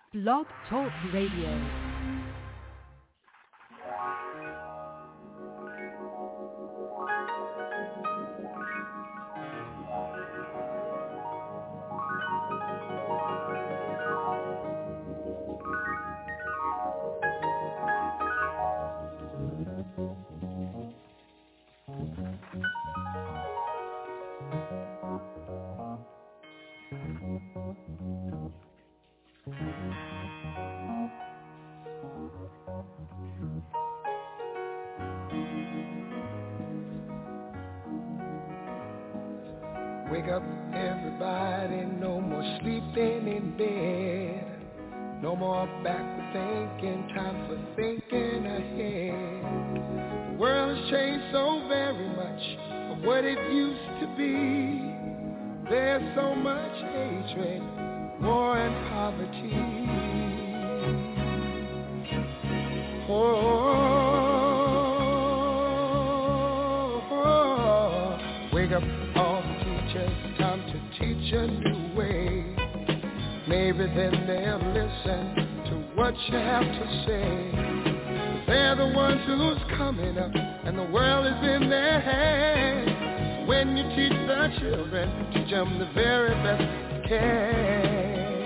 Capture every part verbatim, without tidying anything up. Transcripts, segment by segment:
Blog Talk Radio. Wake up, everybody, no more sleeping in bed. No more backward thinking, time for thinking ahead. The world has changed so very much from what it used to be. There's so much hatred, war and poverty. Oh, oh, oh. Wake up, all the teachers, time to teach a new way. Maybe then they'll listen to what you have to say. They're the ones who's coming up, and the world is in their hands. When you teach the children, teach them the very best you can.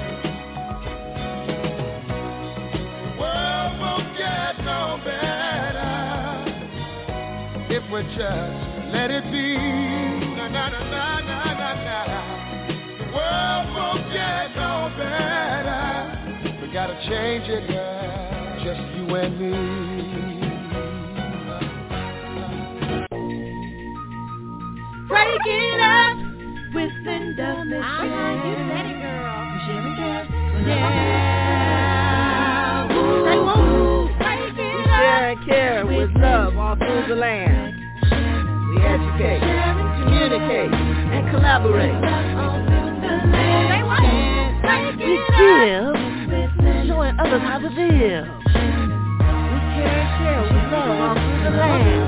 The world won't get no better if we just let it be. Na na na na na na na. The world won't get no better. We gotta change it, girl, just you and me. Break it up with Linda Mitchell. Uh-huh, you said it, girl. Sherry Cass. Yeah. Say woo. Break it up. Share and care with love all through the land. We educate, communicate, and collaborate. We give, showing others how to live. We care and share with love all through the land.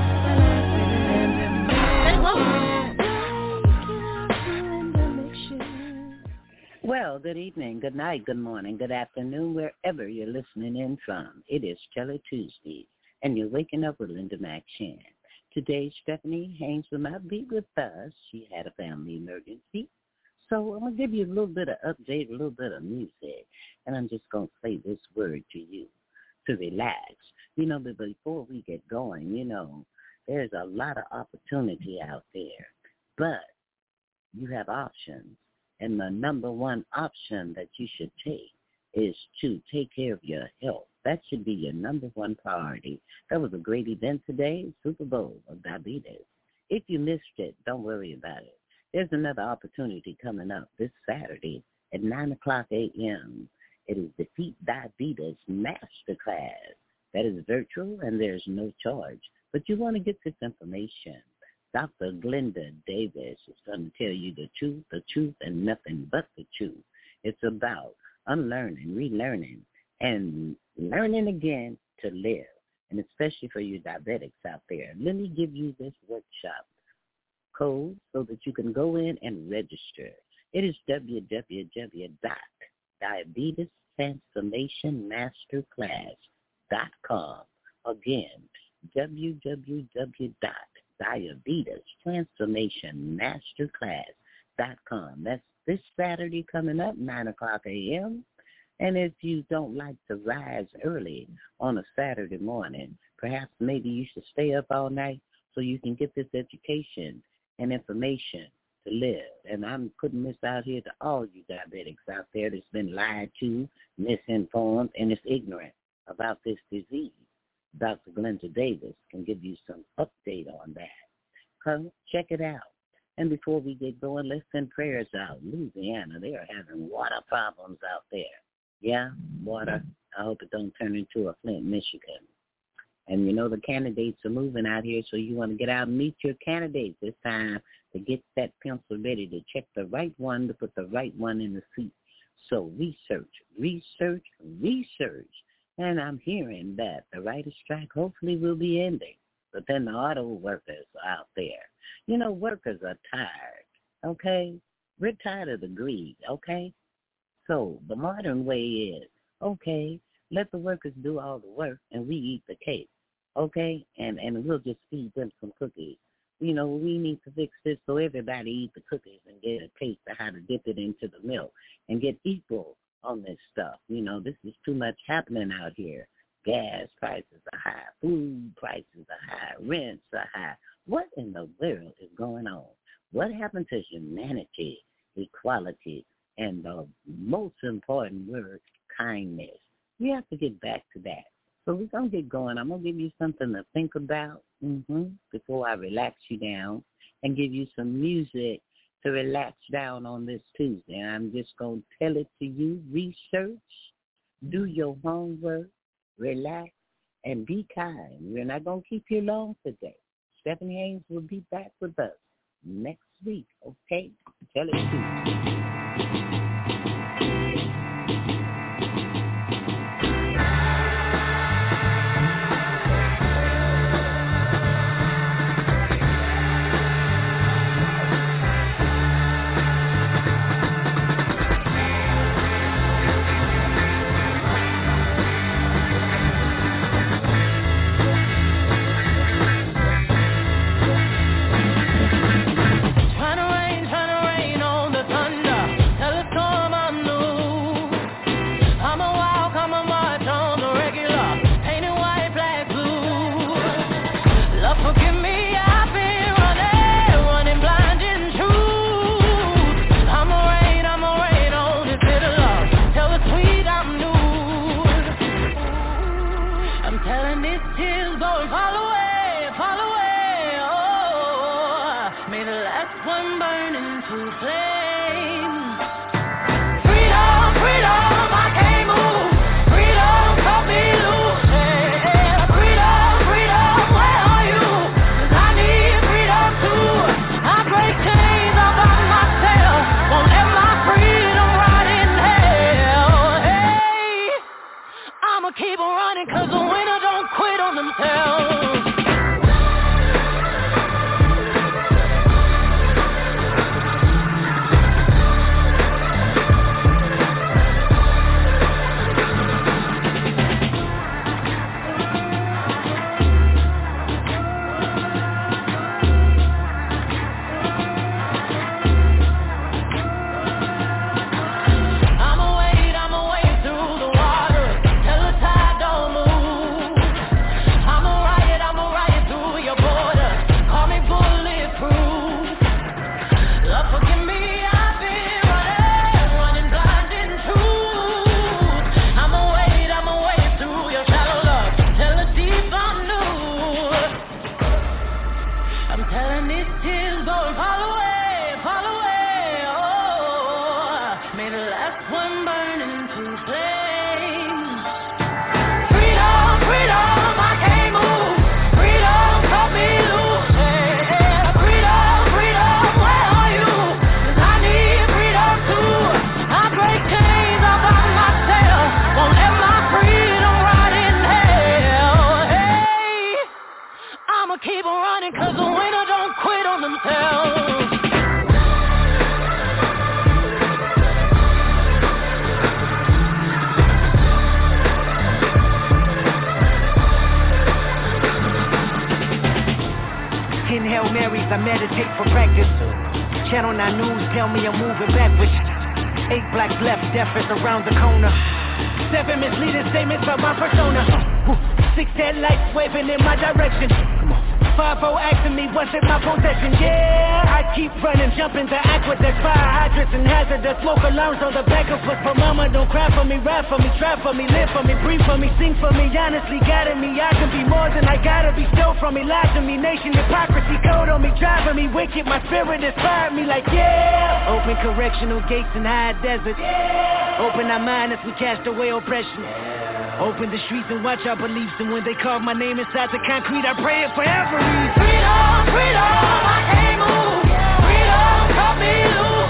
Well, good evening, good night, good morning, good afternoon, wherever you're listening in from. It is Chiller Tuesday, and you're waking up with Linda McShan. Today, Stephanie Haynes will not be with us. She had a family emergency. So I'm going to give you a little bit of update, a little bit of music, and I'm just going to say this word to you, to relax. You know, but before we get going, you know, there's a lot of opportunity out there, but you have options, and the number one option that you should take is to take care of your health. That should be your number one priority. That was a great event today, Super Bowl of diabetes. If you missed it, don't worry about it. There's another opportunity coming up this Saturday at nine o'clock a.m. It is Defeat Diabetes Masterclass. That is virtual, and there's no charge. But you want to get this information. Doctor Glenda Davis is going to tell you the truth, the truth, and nothing but the truth. It's about unlearning, relearning, and learning again to live, and especially for you diabetics out there. Let me give you this workshop code so that you can go in and register. It is w w w dot diabetes transformation masterclass dot com. Again, w w w dot diabetes transformation masterclass dot com. That's this Saturday coming up, nine o'clock a.m., and if you don't like to rise early on a Saturday morning, perhaps maybe you should stay up all night so you can get this education and information to live. And I'm putting this out here to all you diabetics out there that's been lied to, misinformed, and is ignorant about this disease. Doctor Glenda Davis can give you some update on that. Come check it out. And before we get going, let's send prayers out. Louisiana, they are having water problems out there. Yeah, water. I hope it don't turn into a Flint, Michigan. And, you know, the candidates are moving out here, so you want to get out and meet your candidates this time to get that pencil ready to check the right one, to put the right one in the seat. So research, research, research. And I'm hearing that the writer's strike hopefully will be ending. But then the auto workers are out there. You know, workers are tired, okay? We're tired of the greed, okay? So the modern way is, okay, let the workers do all the work and we eat the cake, okay? And and we'll just feed them some cookies. You know, we need to fix this so everybody eat the cookies and get a taste of how to dip it into the milk and get equal on this stuff. You know, this is too much happening out here. Gas prices are high. Food prices are high. Rents are high. What in the world is going on? What happened to humanity, equality, and the most important word, kindness? We have to get back to that. So we're going to get going. I'm going to give you something to think about mm-hmm, before I relax you down and give you some music to relax down on this Tuesday. I'm just going to tell it to you. Research, do your homework, relax, and be kind. We're not going to keep you long today. Stephanie Haynes will be back with us next week, okay? Tell it to you. Around the corner, seven misleading statements about my persona. Six headlights waving in my direction. Come on. Five oh asking me what's in my possession. Yeah, I keep running, jumping to aqueducts, fire hydrants and hazardous smoke alarms on the back of us. But mama, don't cry for me, ride for me, try for me, live for me, breathe for me, sing for me. Honestly, guiding me, I can be more than I gotta be. Stole from me, lies to me, nation hypocrisy, code on me, driving me wicked. My spirit inspired me like yeah. Open correctional gates in high desert. Yeah. Open our mind as we cast away oppression. Yeah. Open the streets and watch our beliefs. And when they carve my name inside the concrete, I pray it forever. Freedom, freedom, I can't move. Freedom, cut me loose.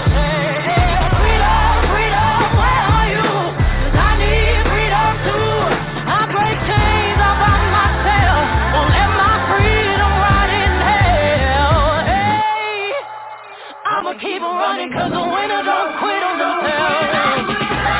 Freedom, freedom, where are you? 'Cause I need freedom too. I break chains all by myself. Won't let my freedom rot in hell. Hey, I'ma keep on running 'cause the winner don't quit on themselves.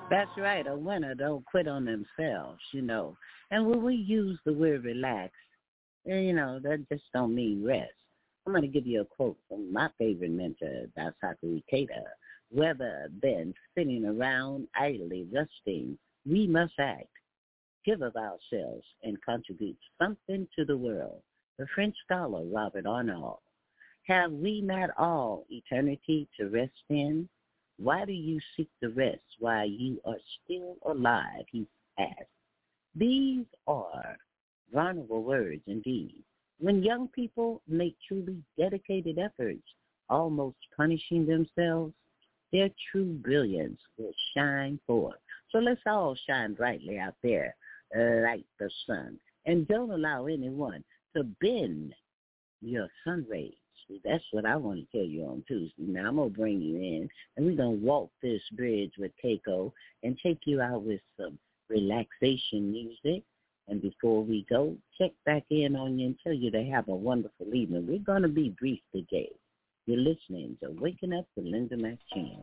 That's right. A winner don't quit on themselves, you know. And when we use the word relax, you know, that just don't mean rest. I'm going to give you a quote from my favorite mentor, Daisaku Ikeda. Rather than sitting around idly resting, we must act, give of ourselves, and contribute something to the world. The French scholar Robert Arnault. Have we not all eternity to rest in? Why do you seek the rest while you are still alive, he asked. These are vulnerable words indeed. When young people make truly dedicated efforts, almost punishing themselves, their true brilliance will shine forth. So let's all shine brightly out there like the sun. And don't allow anyone to bend your sun rays. That's what I want to tell you on Tuesday. Now, I'm going to bring you in, and we're going to walk this bridge with Keiko and take you out with some relaxation music. And before we go, check back in on you and tell you to have a wonderful evening. We're going to be brief today. You're listening to Waking Up with Linda McChann.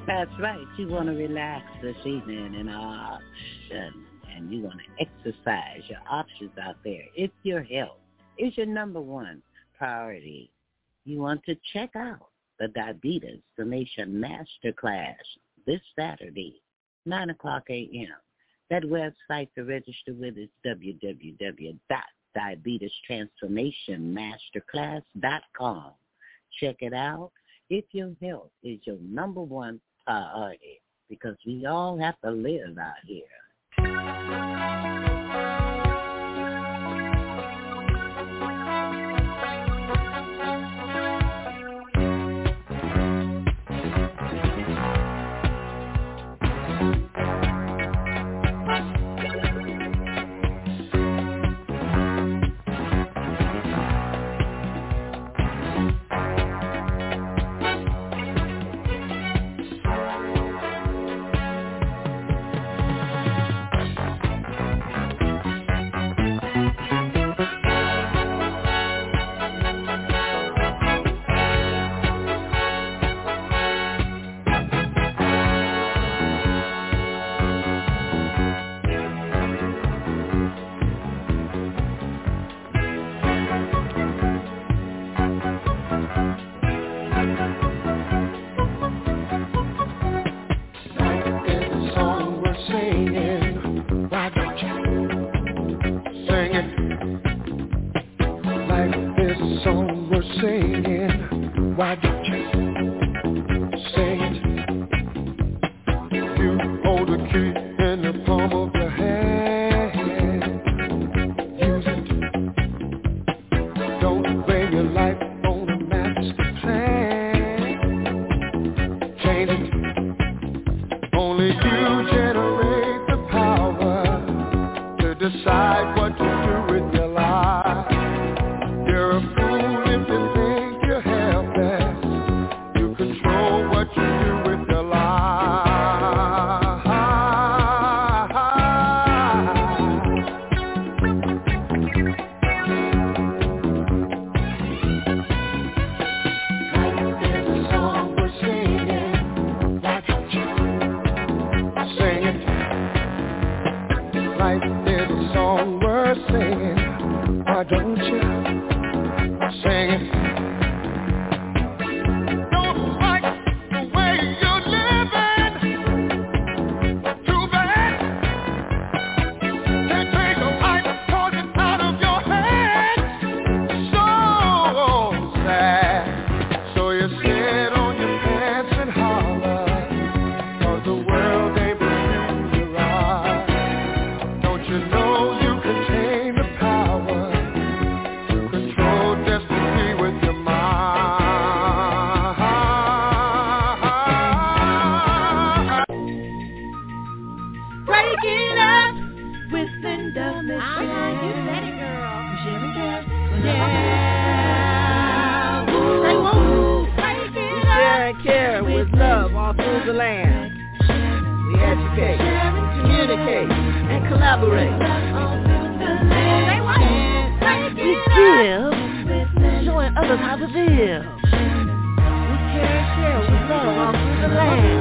That's right. You want to relax this evening and uh, and, and you want to exercise. Your options out there. If your health is your number one priority, you want to check out the Diabetes Summation Masterclass this Saturday, nine o'clock a.m. That website to register with is w w w dot diabetes transformation masterclass dot com. Check it out. If your health is your number one priority, because we all have to live out here. Others how to live. We care, share, we love all through the land.